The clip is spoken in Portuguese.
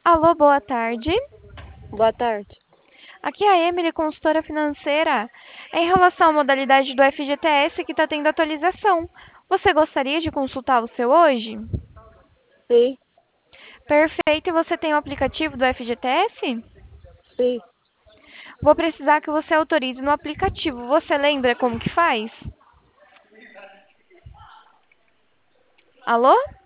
Alô, boa tarde. Boa tarde. Aqui é a Emily, consultora financeira. É em relação à modalidade do FGTS que está tendo atualização. Você gostaria de consultar o seu hoje? Sim, Perfeito. E você tem o aplicativo do FGTS? sim. Vou precisar que você autorize no aplicativo. Você lembra como que faz? Alô?